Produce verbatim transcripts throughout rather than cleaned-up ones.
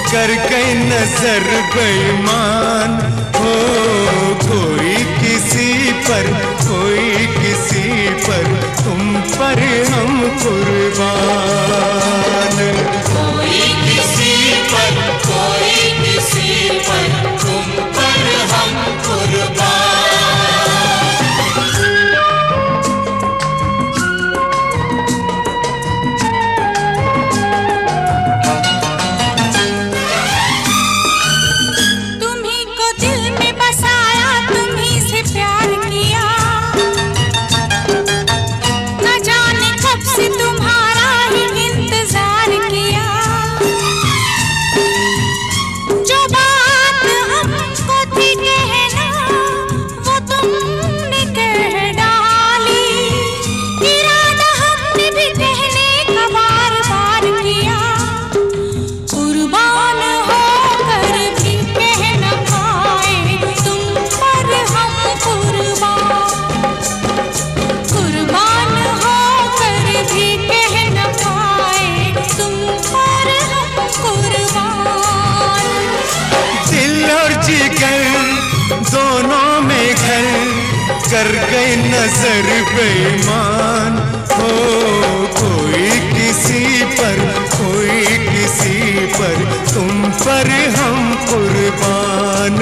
कर गई नजर बेईमान हो। कोई किसी पर कोई किसी पर, तुम पर हम कुर्बान। कोई किसी पर कोई किसी पर, तुम पर हम कुर्बान। दोनों में घर कर गई नजर बेईमान हो। कोई किसी पर कोई किसी पर, तुम पर हम कुर्बान।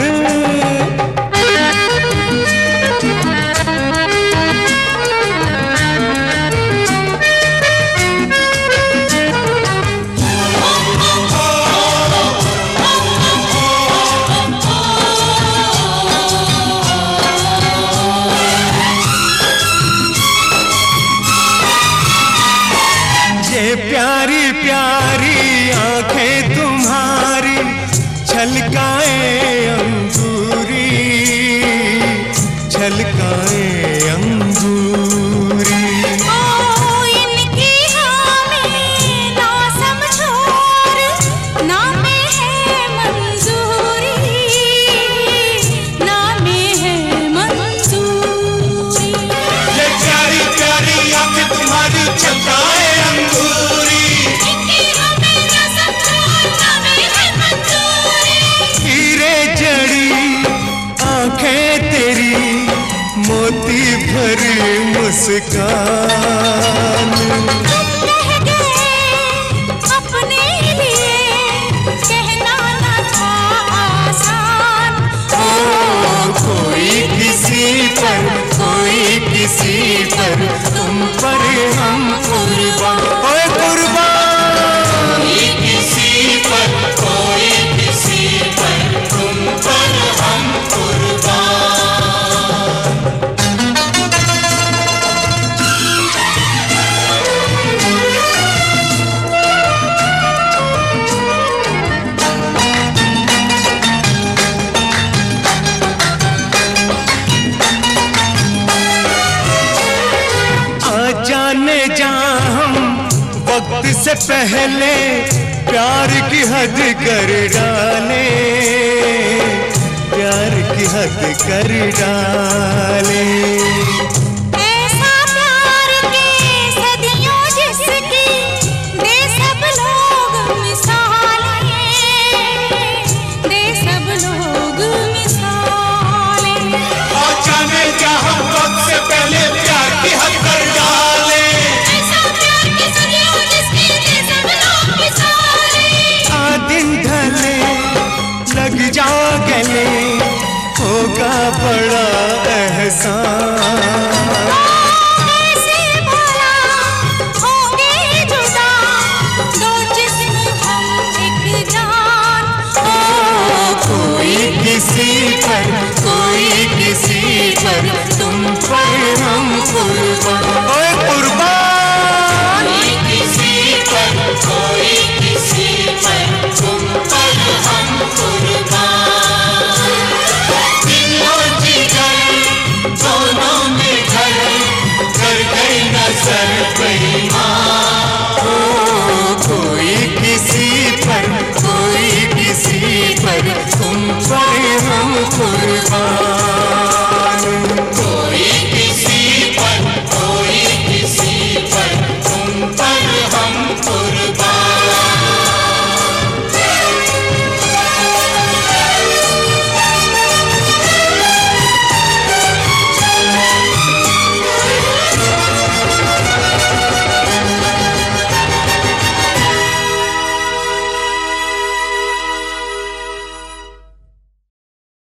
प्यारी प्यारी आंखें तुम्हारी छलकाए अंगूरी, छलकाए अंगूरी। ओ इनकी हमें ना समझो, ना में है मंजूरी, ना में है मंजूरी। ये प्यारी प्यारी आंखें तुम्हारी छलकाए अंगूरी, मोती भरी मुस्कान। तुम रह गए अपने लिए, कहना न था आसान। ओ कोई किसी पर कोई किसी पर, तुम पर हम कुर्बान। ओए कुर्बान। कोई किसी पर कोई किसी पर, तुम पर हम कुर्बान। जाने जा हम वक्त से पहले प्यार की हद कर डाले, प्यार की हद कर डाले।